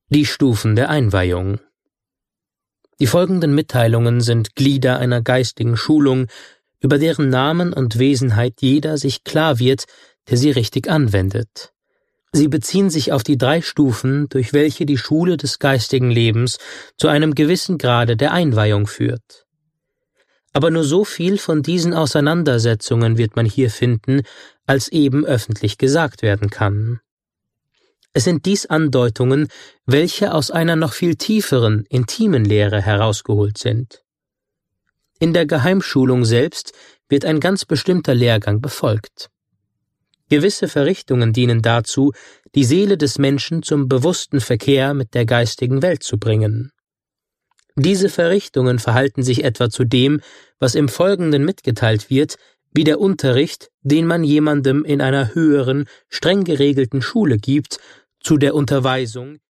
Die Stufen der Einweihung. Die folgenden Mitteilungen sind Glieder einer geistigen Schulung, über deren Namen und Wesenheit jeder sich klar wird, der sie richtig anwendet. Sie beziehen sich auf die 3 Stufen, durch welche die Schule des geistigen Lebens zu einem gewissen Grade der Einweihung führt. Aber nur so viel von diesen Auseinandersetzungen wird man hier finden, als eben öffentlich gesagt werden kann. Es sind dies Andeutungen, welche aus einer noch viel tieferen, intimen Lehre herausgeholt sind. In der Geheimschulung selbst wird ein ganz bestimmter Lehrgang befolgt. Gewisse Verrichtungen dienen dazu, die Seele des Menschen zum bewussten Verkehr mit der geistigen Welt zu bringen. Diese Verrichtungen verhalten sich etwa zu dem, was im Folgenden mitgeteilt wird, wie der Unterricht, den man jemandem in einer höheren, streng geregelten Schule gibt, zu der Unterweisung,